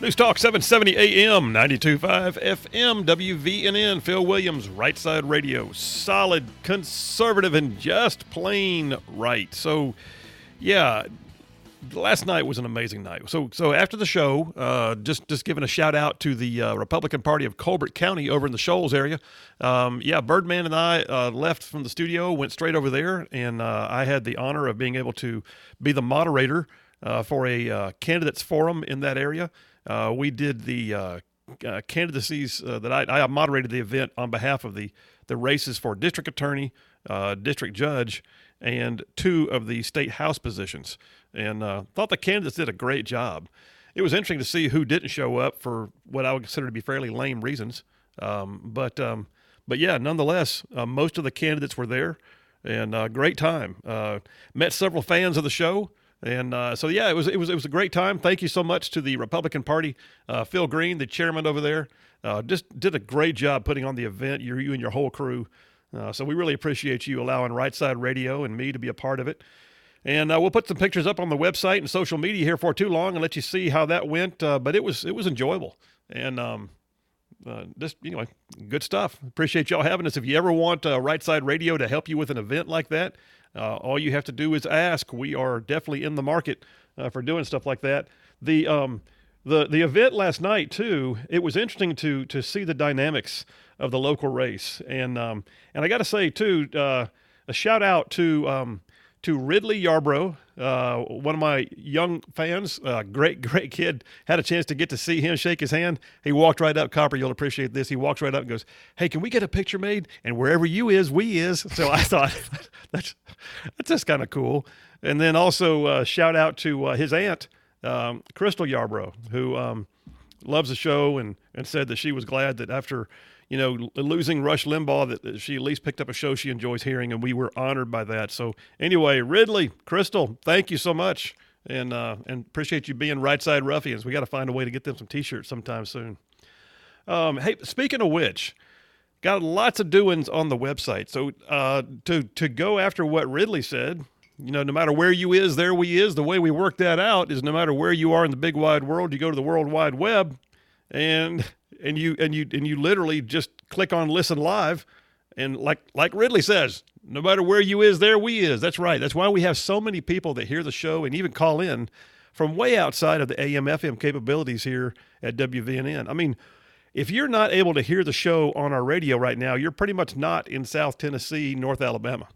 News Talk 770 AM, 92.5 FM, WVNN, Phil Williams, Right Side Radio. Solid, conservative, and just plain right. So, yeah, last night was an amazing night. So after the show, just giving a shout out to the Republican Party of Colbert County over in the Shoals area. Birdman and I left from the studio, went straight over there, and I had the honor of being able to be the moderator for a candidates forum in that area. We did the candidacies that I moderated the event on behalf of the races for district attorney, district judge, and 2 of the state house positions. And thought the candidates did a great job. It was interesting to see who didn't show up for what I would consider to be fairly lame reasons. But yeah, nonetheless, most of the candidates were there, and great time. Met several fans of the show. And so, yeah, it was a great time. Thank you so much to the Republican Party. Phil Green, the chairman over there, just did a great job putting on the event, you and your whole crew. So we really appreciate you allowing Right Side Radio and me to be a part of it. And we'll put some pictures up on the website and social media here for too long and let you see how that went. But it was enjoyable. And just, anyway, good stuff. Appreciate y'all having us. If you ever want Right Side Radio to help you with an event like that, all you have to do is ask. We are definitely in the market for doing stuff like that. The event last night too, it was interesting to see the dynamics of the local race, and I got to say too, a shout out to Ridley Yarbrough, one of my young fans, great kid. Had a chance to get to see him, shake his hand. He walked right up, Copper, you'll appreciate this. He walks right up and goes, "Hey, can we get a picture made? And wherever you is, we is." So I thought that's just kind of cool. And then also shout out to his aunt, Crystal Yarbrough, who loves the show and said that she was glad that after losing Rush Limbaugh, that she at least picked up a show she enjoys hearing, and we were honored by that. So anyway, Ridley, Crystal, thank you so much, and appreciate you being Right Side Ruffians. We got to find a way to get them some T-shirts sometime soon. Hey, speaking of which, got lots of doings on the website. So to go after what Ridley said, no matter where you is, there we is. The way we work that out is no matter where you are in the big wide world, you go to the World Wide Web, and you literally just click on listen live, and like Ridley says, no matter where you is, there we is. That's right. That's why we have so many people that hear the show and even call in from way outside of the AM/FM capabilities here at WVNN. I mean, if you're not able to hear the show on our radio right now, you're pretty much not in South Tennessee, North Alabama.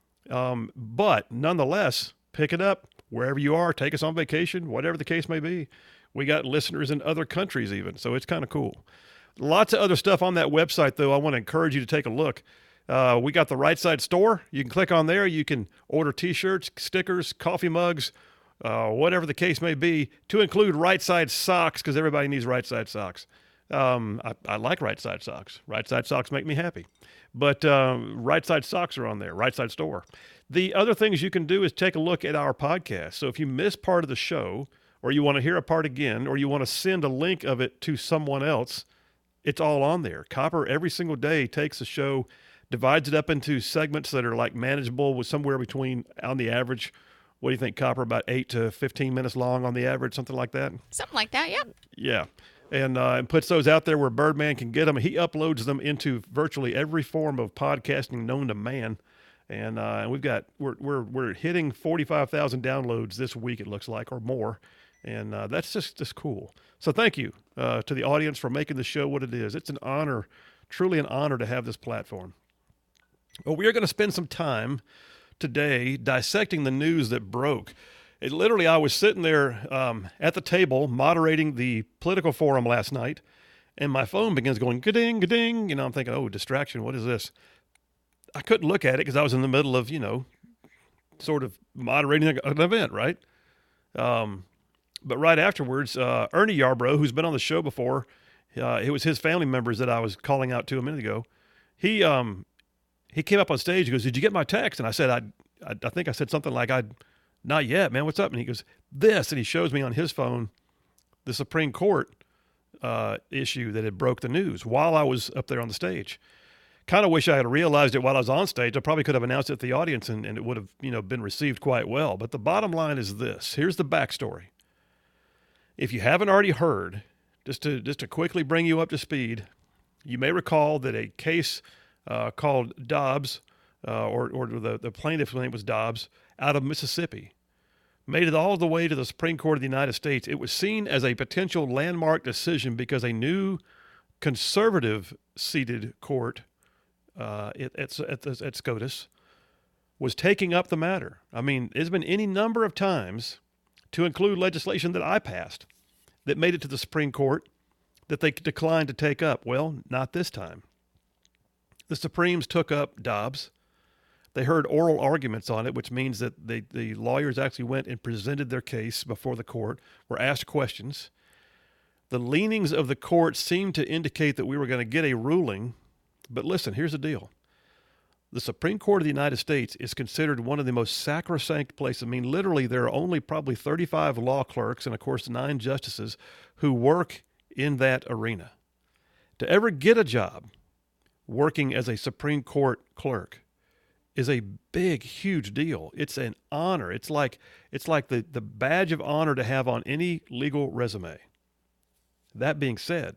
But nonetheless, pick it up wherever you are. Take us on vacation, whatever the case may be. We got listeners in other countries even, so it's kind of cool. Lots of other stuff on that website, though. I want to encourage you to take a look. We got the Right Side store. You can click on there. You can order T-shirts, stickers, coffee mugs, whatever the case may be, to include Right Side socks, because everybody needs Right Side socks. I like Right Side socks. Right Side socks make me happy. But Right Side socks are on there, Right Side store. The other things you can do is take a look at our podcast. So if you miss part of the show, or you want to hear a part again, or you want to send a link of it to someone else, it's all on there. Copper every single day takes a show, divides it up into segments that are like manageable with somewhere between, on the average, what do you think, Copper, about 8 to 15 minutes long on the average, something like that? Something like that, yep. Yeah. And puts those out there where Birdman can get them. He uploads them into virtually every form of podcasting known to man. And we're hitting 45,000 downloads this week, it looks like, or more. And that's just cool. So thank you to the audience for making the show what it is. It's an honor, truly an honor to have this platform. Well, we are going to spend some time today dissecting the news that broke. I was sitting there at the table moderating the political forum last night, and my phone begins going ga-ding, ga-ding. I'm thinking, oh, distraction, what is this? I couldn't look at it because I was in the middle of, sort of moderating an event, right? But right afterwards, Ernie Yarbrough, who's been on the show before, it was his family members that I was calling out to a minute ago. He came up on stage. He goes, "Did you get my text?" And I said, I think I said something like, "Not yet, man. What's up?" And he goes, "This," and he shows me on his phone the Supreme Court issue that had broke the news while I was up there on the stage. Kind of wish I had realized it while I was on stage. I probably could have announced it to the audience, and it would have, been received quite well. But the bottom line is this. Here's the backstory. If you haven't already heard, Just to quickly bring you up to speed, you may recall that a case called Dobbs, or the plaintiff's name was Dobbs, out of Mississippi, made it all the way to the Supreme Court of the United States. It was seen as a potential landmark decision because a new conservative-seated court at SCOTUS was taking up the matter. I mean, there's been any number of times, to include legislation that I passed, that made it to the Supreme Court that they declined to take up. Well, not this time. The Supremes took up Dobbs. They heard oral arguments on it, which means that the lawyers actually went and presented their case before the court, were asked questions. The leanings of the court seemed to indicate that we were going to get a ruling. But listen, here's the deal. The Supreme Court of the United States is considered one of the most sacrosanct places. I mean, literally, there are only probably 35 law clerks and, of course, 9 justices who work in that arena. To ever get a job working as a Supreme Court clerk is a big, huge deal. It's an honor. It's like the badge of honor to have on any legal resume. That being said,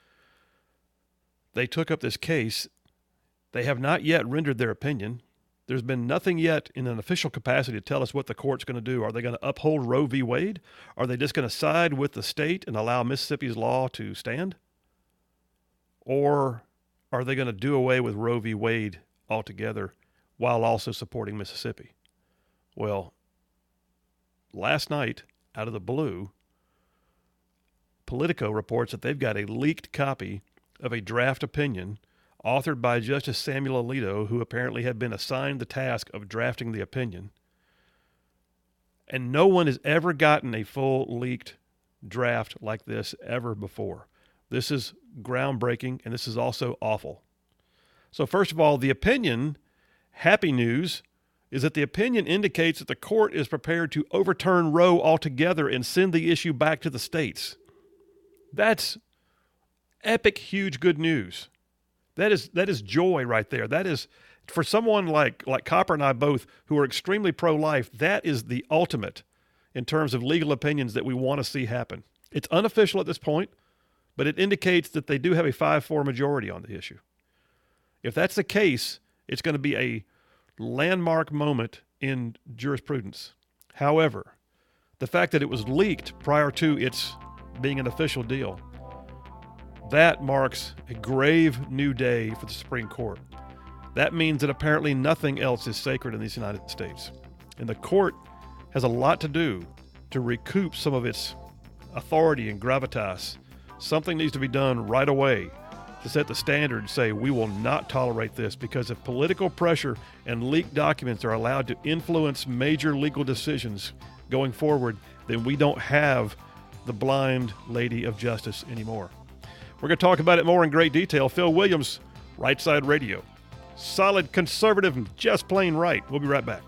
they took up this case. They have not yet rendered their opinion. There's been nothing yet in an official capacity to tell us what the court's going to do. Are they going to uphold Roe v. Wade? Are they just going to side with the state and allow Mississippi's law to stand? Or are they going to do away with Roe v. Wade altogether while also supporting Mississippi? Well, last night, out of the blue, Politico reports that they've got a leaked copy of a draft opinion authored by Justice Samuel Alito, who apparently had been assigned the task of drafting the opinion. And no one has ever gotten a full leaked draft like this ever before. This is groundbreaking, and this is also awful. So first of all, the opinion, happy news, is that the opinion indicates that the court is prepared to overturn Roe altogether and send the issue back to the states. That's epic, huge good news. That is joy right there. That is, for someone like Copper and I both, who are extremely pro-life, that is the ultimate in terms of legal opinions that we want to see happen. It's unofficial at this point, but it indicates that they do have a 5-4 majority on the issue. If that's the case, it's going to be a landmark moment in jurisprudence. However, the fact that it was leaked prior to its being an official deal, that marks a grave new day for the Supreme Court. That means that apparently nothing else is sacred in these United States. And the court has a lot to do to recoup some of its authority and gravitas. Something needs to be done right away to set the standard and say we will not tolerate this, because if political pressure and leaked documents are allowed to influence major legal decisions going forward, then we don't have the blind lady of justice anymore. We're going to talk about it more in great detail. Phil Williams, Right Side Radio. Solid, conservative, and just plain right. We'll be right back.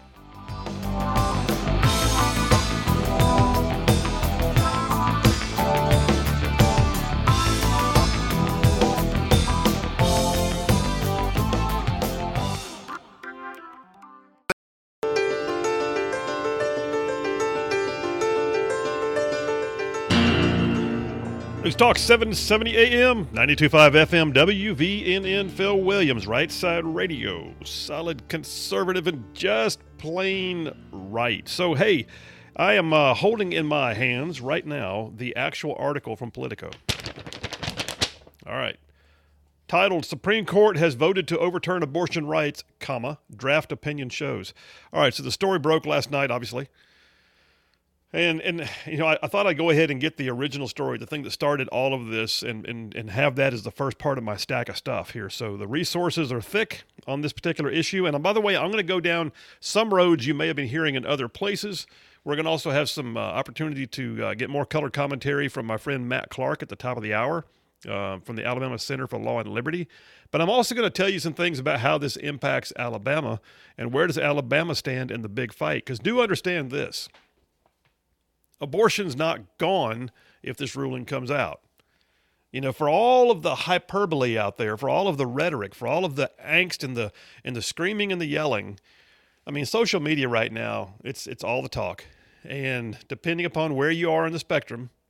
News Talk 770 AM, 92.5 FM, WVNN. Phil Williams, Right Side Radio. Solid, conservative, and just plain right. So, hey, I am holding in my hands right now the actual article from Politico. All right. Titled, Supreme Court has voted to overturn abortion rights, draft opinion shows. All right, so the story broke last night, obviously. And you know, I thought I'd go ahead and get the original story, the thing that started all of this, and have that as the first part of my stack of stuff here. So the resources are thick on this particular issue. And by the way, I'm going to go down some roads you may have been hearing in other places. We're going to also have some opportunity to get more color commentary from my friend Matt Clark at the top of the hour from the Alabama Center for Law and Liberty. But I'm also going to tell you some things about how this impacts Alabama and where does Alabama stand in the big fight. Because do understand this. Abortion's not gone if this ruling comes out. You know, for all of the hyperbole out there, for all of the rhetoric, for all of the angst and the screaming and the yelling, I mean, social media right now, it's all the talk. And depending upon where you are in the spectrum,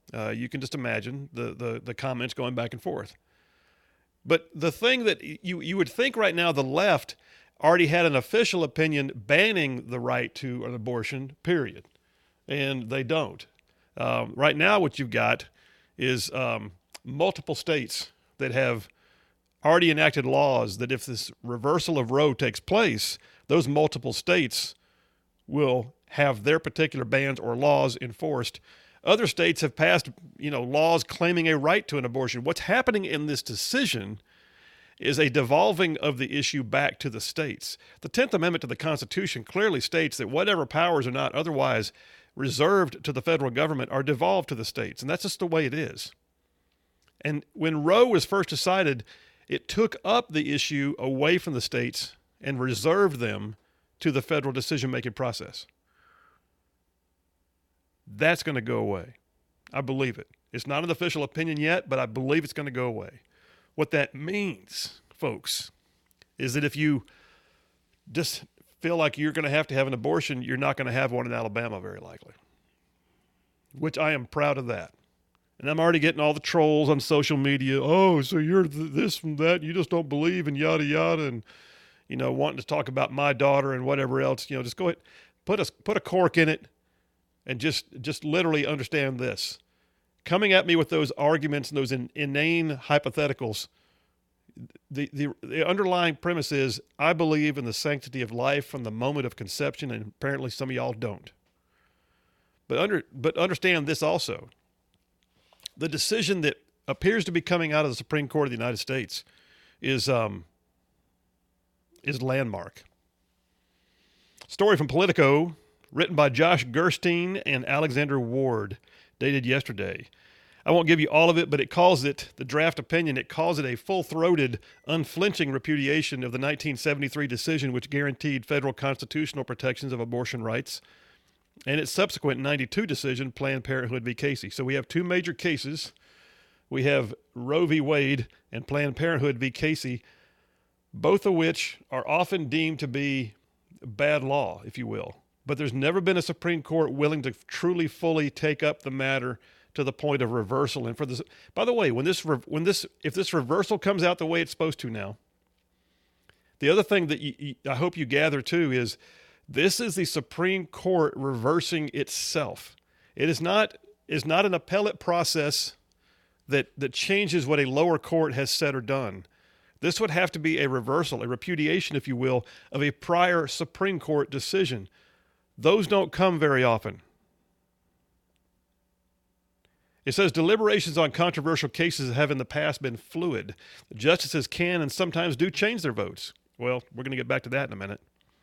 You can just imagine the comments going back and forth. But the thing that you would think right now, the left already had an official opinion banning the right to an abortion, period. And they don't. Right now, what you've got is multiple states that have already enacted laws that if this reversal of Roe takes place, those multiple states will have their particular bans or laws enforced. Other states have passed, laws claiming a right to an abortion. What's happening in this decision is a devolving of the issue back to the states. The 10th Amendment to the Constitution clearly states that whatever powers are not otherwise reserved to the federal government are devolved to the states, and that's just the way it is. And when Roe was first decided, it took up the issue away from the states and reserved them to the federal decision-making process. That's going to go away. I believe it. It's not an official opinion yet, but I believe it's going to go away. What that means, folks, is that if you just feel like you're going to have an abortion, you're not going to have one in Alabama, very likely. Which I am proud of that. And I'm already getting all the trolls on social media. Oh, so you're this and that. You just don't believe and yada, yada. And, wanting to talk about my daughter and whatever else. Just go ahead, put a cork in it and just literally understand this. Coming at me with those arguments and those inane hypotheticals, the underlying premise is I believe in the sanctity of life from the moment of conception, and apparently some of y'all don't. But understand this also. The decision that appears to be coming out of the Supreme Court of the United States is landmark. Story from Politico, written by Josh Gerstein and Alexander Ward, dated yesterday. I won't give you all of it, but it calls it, the draft opinion, it calls it a full-throated, unflinching repudiation of the 1973 decision which guaranteed federal constitutional protections of abortion rights, and its subsequent 92 decision, Planned Parenthood v. Casey. So we have two major cases. We have Roe v. Wade and Planned Parenthood v. Casey, both of which are often deemed to be bad law, if you will. But there's never been a Supreme Court willing to truly, fully take up the matter to the point of reversal. And for this, by the way, if this reversal comes out the way it's supposed to now, the other thing that I hope you gather too is this is the Supreme Court reversing itself. It is not an appellate process that changes what a lower court has said or done. This would have to be a reversal, a repudiation, if you will, of a prior Supreme Court decision. Those don't come very often. It says deliberations on controversial cases have in the past been fluid. The justices can and sometimes do change their votes. Well, we're going to get back to that in a minute.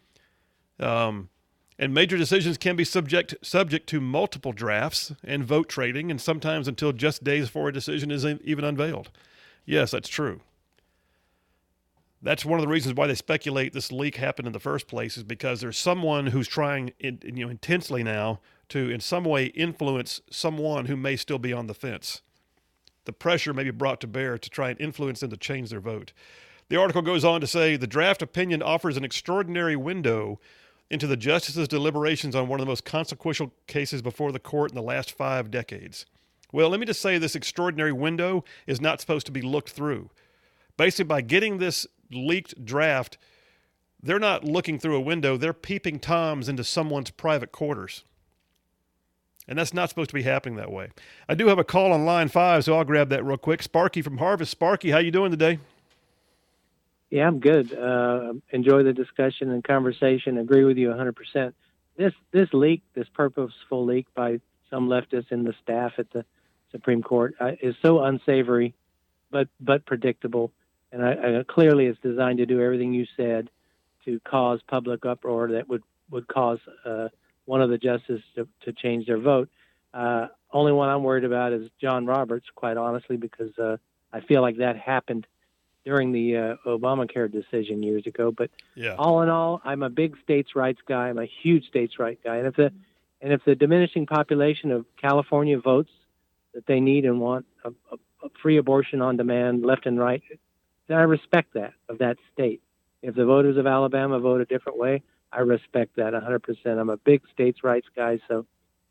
And major decisions can be subject to multiple drafts and vote trading, and sometimes until just days before a decision is even unveiled. Yes, that's true. That's one of the reasons why they speculate this leak happened in the first place, is because there's someone who's trying intensely now to in some way influence someone who may still be on the fence. The pressure may be brought to bear to try and influence them to change their vote. The article goes on to say the draft opinion offers an extraordinary window into the justices' deliberations on one of the most consequential cases before the court in the last 5 decades. Well, let me just say this extraordinary window is not supposed to be looked through. Basically, by getting this leaked draft, they're not looking through a window, they're peeping toms into someone's private quarters. And that's not supposed to be happening that way. I do have a call on line 5, so I'll grab that real quick. Sparky from Harvest. Sparky, how you doing today? Yeah, I'm good. Enjoy the discussion and conversation. Agree with you 100%. This leak, this purposeful leak by some leftists in the staff at the Supreme Court is so unsavory, but predictable. And I clearly it's designed to do everything you said to cause public uproar that would cause one of the justices to change their vote. Only one I'm worried about is John Roberts, quite honestly, because I feel like that happened during the Obamacare decision years ago. But yeah. All in all, I'm a big states' rights guy. I'm a huge states' rights guy. And if the diminishing population of California votes that they need and want a free abortion on demand, left and right, then I respect that of that state. If the voters of Alabama vote a different way, I respect that 100%. I'm a big states' rights guy, so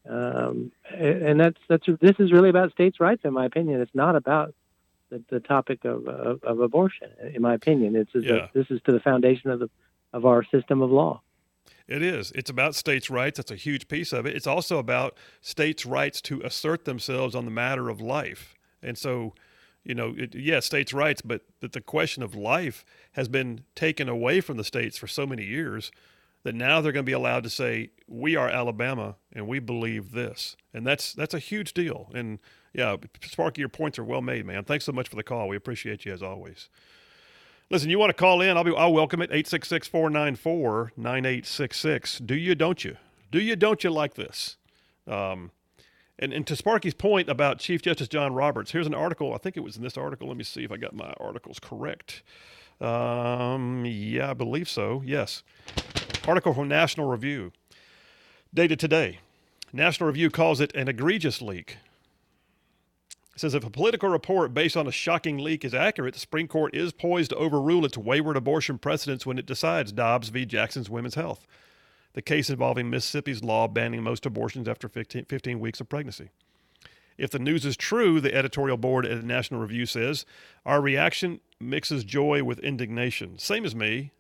And this is really about states' rights, in my opinion. It's not about the topic of abortion, in my opinion. This is to the foundation of our system of law. It is. It's about states' rights. That's a huge piece of it. It's also about states' rights to assert themselves on the matter of life. And so, states' rights, but the question of life has been taken away from the states for so many years that now they're going to be allowed to say, we are Alabama and we believe this. And that's a huge deal. And yeah, Sparky, your points are well made, man. Thanks so much for the call. We appreciate you as always. Listen, you want to call in? I'll welcome it. 866-494-9866. Do you, don't you? Do you, don't you like this? And to Sparky's point about Chief Justice John Roberts, here's an article. I think it was in this article. Let me see if I got my articles correct. Yeah, I believe so. Yes. Article from National Review. Dated today. National Review calls it an egregious leak. It says if a political report based on a shocking leak is accurate, the Supreme Court is poised to overrule its wayward abortion precedents when it decides Dobbs v. Jackson's Women's Health, the case involving Mississippi's law banning most abortions after 15 weeks of pregnancy. If the news is true, the editorial board at National Review says, our reaction mixes joy with indignation. Same as me.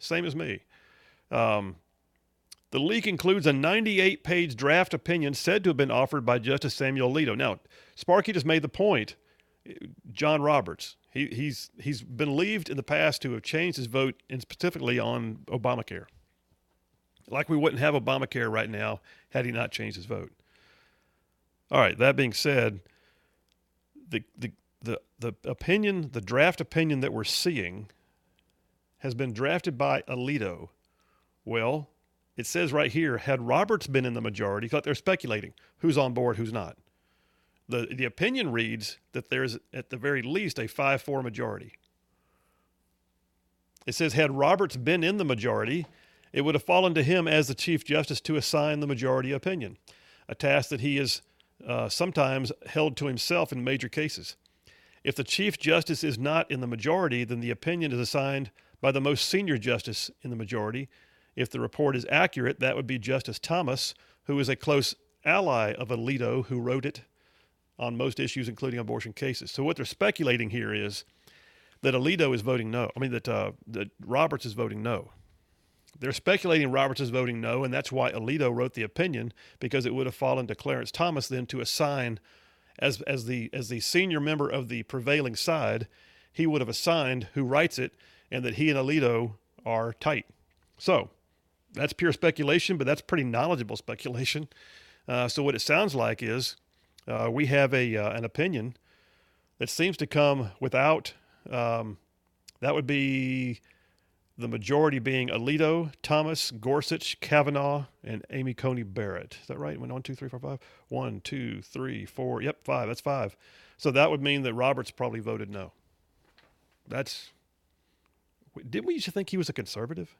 The leak includes a 98-page draft opinion said to have been offered by Justice Samuel Alito. Now, Sparky just made the point. John Roberts, he's been believed in the past to have changed his vote, and specifically on Obamacare. Like we wouldn't have Obamacare right now had he not changed his vote. All right, that being said, the opinion, the draft opinion that we're seeing has been drafted by Alito. Well, it says right here, had Roberts been in the majority, they're speculating who's on board, who's not. The opinion reads that there's at the very least a 5-4 majority. It says had Roberts been in the majority, it would have fallen to him as the Chief Justice to assign the majority opinion, a task that he is sometimes held to himself in major cases. If the Chief Justice is not in the majority, then the opinion is assigned by the most senior justice in the majority. If the report is accurate, that would be Justice Thomas, who is a close ally of Alito, who wrote it on most issues, including abortion cases. So what they're speculating here is that Alito is voting no. That Roberts is voting no. They're speculating Roberts is voting no, and that's why Alito wrote the opinion, because it would have fallen to Clarence Thomas then to assign, as the senior member of the prevailing side, he would have assigned who writes it, and that he and Alito are tight. So that's pure speculation, but that's pretty knowledgeable speculation. So what it sounds like is we have an opinion that seems to come without, that would be the majority being Alito, Thomas, Gorsuch, Kavanaugh, and Amy Coney Barrett. Is that right? 1, 2, 3, 4, 5. 1, 2, 3, 4. Yep, 5. That's 5. So that would mean that Roberts probably voted no. Didn't we used to think he was a conservative?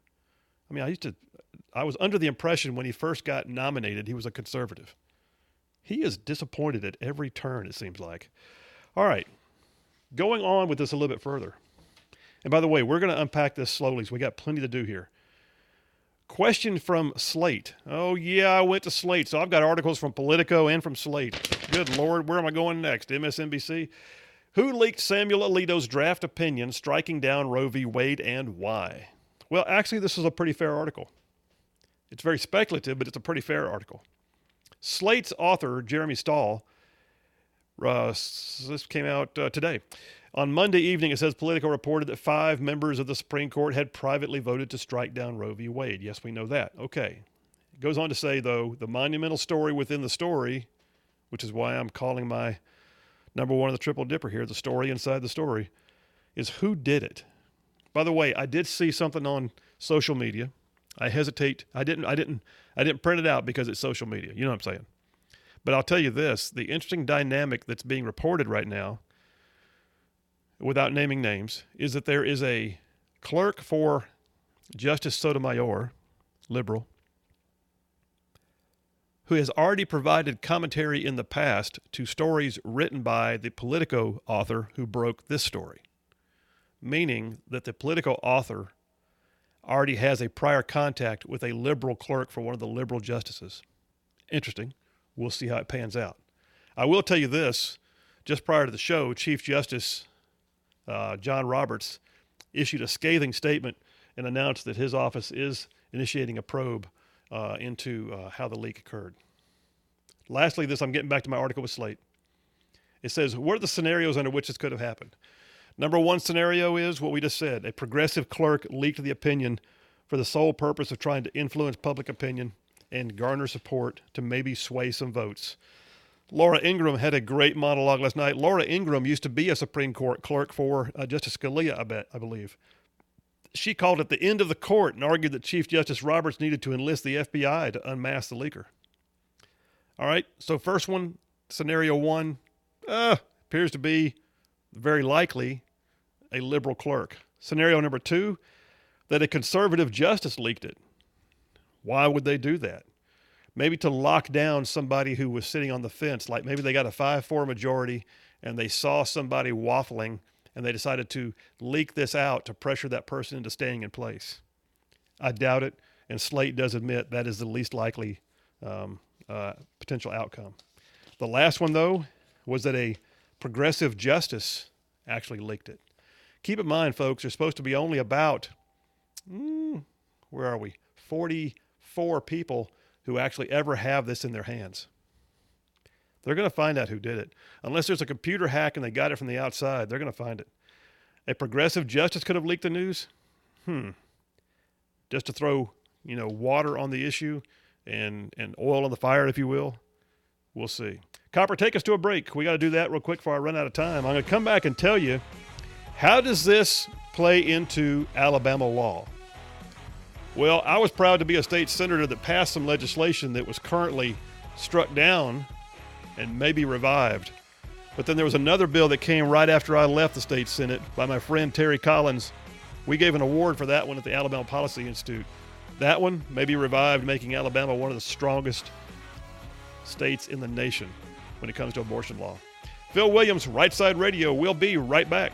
I was under the impression when he first got nominated, he was a conservative. He is disappointed at every turn, it seems like. All right, going on with this a little bit further. And by the way, we're going to unpack this slowly, so we got plenty to do here. Question from Slate. Oh, yeah, I went to Slate, so I've got articles from Politico and from Slate. Good Lord, where am I going next? MSNBC? Who leaked Samuel Alito's draft opinion striking down Roe v. Wade, and why? Well, actually, this is a pretty fair article. It's very speculative, but it's a pretty fair article. Slate's author, Jeremy Stahl, this came out today. On Monday evening, it says Politico reported that 5 members of the Supreme Court had privately voted to strike down Roe v. Wade. Yes, we know that. Okay. It goes on to say, though, the monumental story within the story, which is why I'm calling my number one of the Triple Dipper here, the story inside the story, is who did it. By the way, I did see something on social media. I hesitate. I didn't print it out because it's social media. You know what I'm saying? But I'll tell you this, the interesting dynamic that's being reported right now, without naming names, is that there is a clerk for Justice Sotomayor, liberal, who has already provided commentary in the past to stories written by the Politico author who broke this story, meaning that the Politico author already has a prior contact with a liberal clerk for one of the liberal justices. Interesting. We'll see how it pans out. I will tell you this, just prior to the show, Chief Justice John Roberts issued a scathing statement and announced that his office is initiating a probe into how the leak occurred. Lastly, I'm getting back to my article with Slate. It says, what are the scenarios under which this could have happened? Number one scenario is what we just said. A progressive clerk leaked the opinion for the sole purpose of trying to influence public opinion and garner support to maybe sway some votes. Laura Ingraham had a great monologue last night. Laura Ingraham used to be a Supreme Court clerk for Justice Scalia, I believe. She called it the end of the court and argued that Chief Justice Roberts needed to enlist the FBI to unmask the leaker. All right, so first one, scenario one, appears to be very likely a liberal clerk. Scenario number two, that a conservative justice leaked it. Why would they do that? Maybe to lock down somebody who was sitting on the fence, like maybe they got a 5-4 majority and they saw somebody waffling and they decided to leak this out to pressure that person into staying in place. I doubt it, and Slate does admit that is the least likely potential outcome. The last one, though, was that a progressive justice actually leaked it. Keep in mind, folks, there's supposed to be only about, 44 people who actually ever have this in their hands. They're going to find out who did it. Unless there's a computer hack and they got it from the outside, they're going to find it. A progressive justice could have leaked the news? Just to throw, water on the issue and oil on the fire, if you will? We'll see. Copper, take us to a break. We got to do that real quick before I run out of time. I'm going to come back and tell you, how does this play into Alabama law? Well, I was proud to be a state senator that passed some legislation that was currently struck down and maybe revived. But then there was another bill that came right after I left the state Senate by my friend Terry Collins. We gave an award for that one at the Alabama Policy Institute. That one may be revived, making Alabama one of the strongest states in the nation when it comes to abortion law. Phil Williams, Right Side Radio. We'll be right back.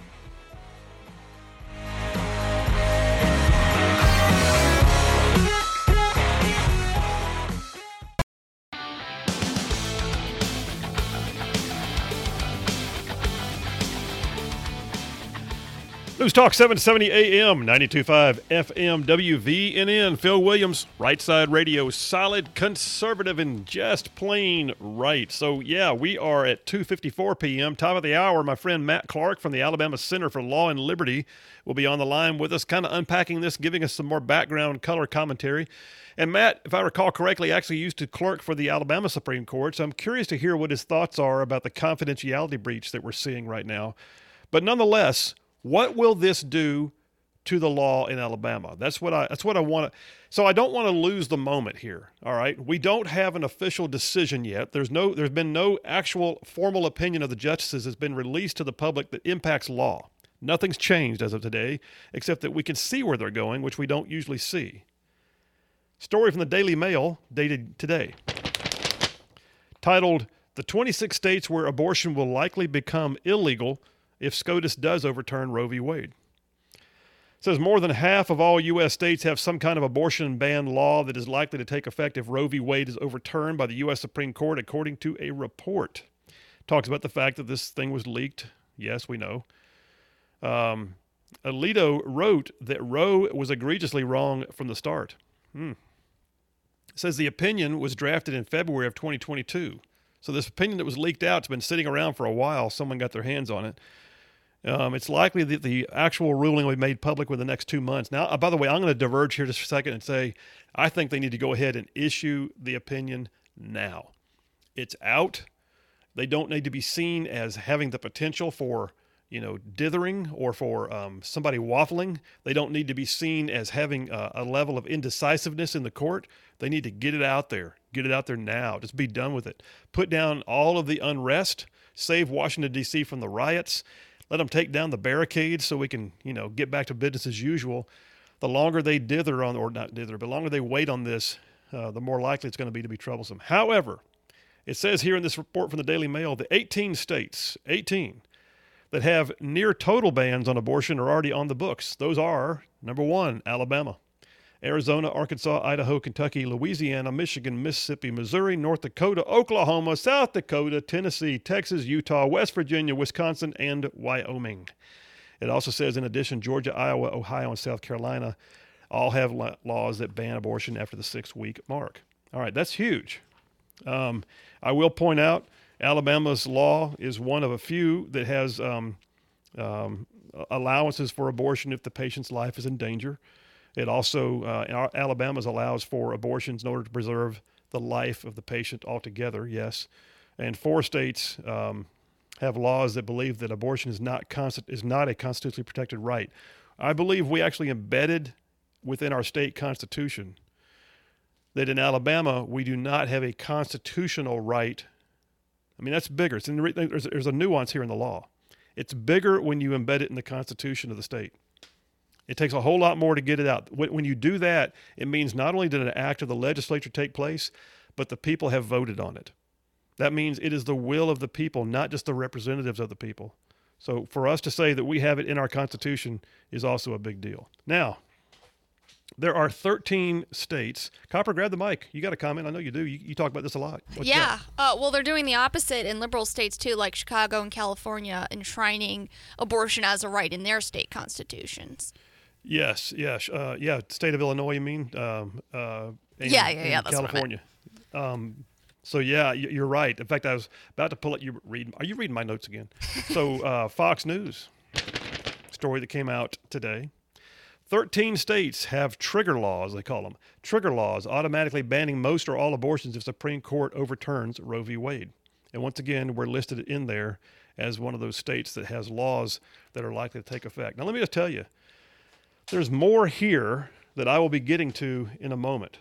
News Talk 770 AM, 92.5 FM, WVNN. Phil Williams, Right Side Radio, solid, conservative, and just plain right. So, yeah, we are at 2:54 p.m., top of the hour. My friend Matt Clark from the Alabama Center for Law and Liberty will be on the line with us, kind of unpacking this, giving us some more background color commentary. And Matt, if I recall correctly, actually used to clerk for the Alabama Supreme Court, so I'm curious to hear what his thoughts are about the confidentiality breach that we're seeing right now. But nonetheless, what will this do to the law in Alabama? That's what I want to. So I don't want to lose the moment here. All right, we don't have an official decision yet. There's been no actual formal opinion of the justices has been released to the public that impacts law. Nothing's changed as of today, except that we can see where they're going, which we don't usually see. Story from the Daily Mail, dated today, titled "The 26 States Where Abortion Will Likely Become Illegal if SCOTUS Does Overturn Roe v. Wade." It says more than half of all U.S. states have some kind of abortion ban law that is likely to take effect if Roe v. Wade is overturned by the U.S. Supreme Court, according to a report. It talks about the fact that this thing was leaked. Yes, we know. Alito wrote that Roe was egregiously wrong from the start. It says the opinion was drafted in February of 2022. So this opinion that was leaked out has been sitting around for a while. Someone got their hands on it. It's likely that the actual ruling will be made public within the next 2 months. Now, by the way, I'm going to diverge here just for a second and say I think they need to go ahead and issue the opinion now. It's out. They don't need to be seen as having the potential for, dithering or for somebody waffling. They don't need to be seen as having a level of indecisiveness in the court. They need to get it out there. Get it out there now. Just be done with it. Put down all of the unrest. Save Washington, D.C. from the riots. Let them take down the barricades so we can, get back to business as usual. The longer they the longer they wait on this, the more likely it's going to be troublesome. However, it says here in this report from the Daily Mail, the 18 states, that have near total bans on abortion are already on the books. Those are, number one, Alabama. Arizona, Arkansas, Idaho, Kentucky, Louisiana, Michigan, Mississippi, Missouri, North Dakota, Oklahoma, South Dakota, Tennessee, Texas, Utah, West Virginia, Wisconsin, and Wyoming. It also says, in addition, Georgia, Iowa, Ohio, and South Carolina all have laws that ban abortion after the 6-week mark. All right, that's huge. I will point out Alabama's law is one of a few that has allowances for abortion if the patient's life is in danger. It also, Alabama's allows for abortions in order to preserve the life of the patient altogether, yes. And 4 states have laws that believe that abortion is not a constitutionally protected right. I believe we actually embedded within our state constitution that in Alabama we do not have a constitutional right. I mean, that's bigger. There's a nuance here in the law. It's bigger when you embed it in the constitution of the state. It takes a whole lot more to get it out. When you do that, it means not only did an act of the legislature take place, but the people have voted on it. That means it is the will of the people, not just the representatives of the people. So for us to say that we have it in our Constitution is also a big deal. Now, there are 13 states. Copper, grab the mic. You got a comment? I know you do. You talk about this a lot. Well, they're doing the opposite in liberal states too, like Chicago and California, enshrining abortion as a right in their state constitutions. Yes. State of Illinois, you mean? That's California. So yeah, you're right. In fact, I was about to pull it. Are you reading my notes again? So Fox News story that came out today. 13 states have trigger laws, they call them. Trigger laws, automatically banning most or all abortions if Supreme Court overturns Roe v. Wade. And once again, we're listed in there as one of those states that has laws that are likely to take effect. Now, let me just tell you, there's more here that I will be getting to in a moment.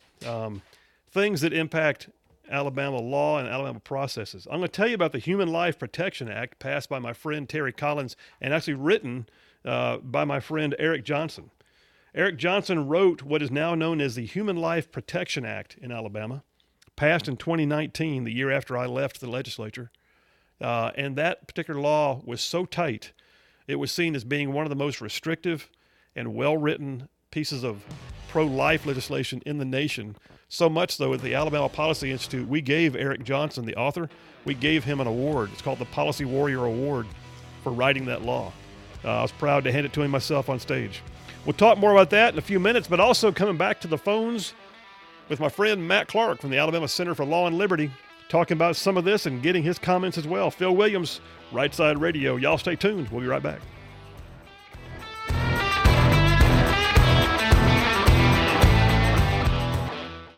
Things that impact Alabama law and Alabama processes. I'm going to tell you about the Human Life Protection Act passed by my friend Terry Collins and actually written by my friend Eric Johnson. Eric Johnson wrote what is now known as the Human Life Protection Act in Alabama, passed in 2019, the year after I left the legislature. And that particular law was so tight, it was seen as being one of the most restrictive and well-written pieces of pro-life legislation in the nation. So much so at the Alabama Policy Institute, we gave Eric Johnson, the author, we gave him an award. It's called the Policy Warrior Award for writing that law. I was proud to hand it to him myself on stage. We'll talk more about that in a few minutes, but also coming back to the phones with my friend Matt Clark from the Alabama Center for Law and Liberty, talking about some of this and getting his comments as well. Phil Williams, Right Side Radio. Y'all stay tuned. We'll be right back.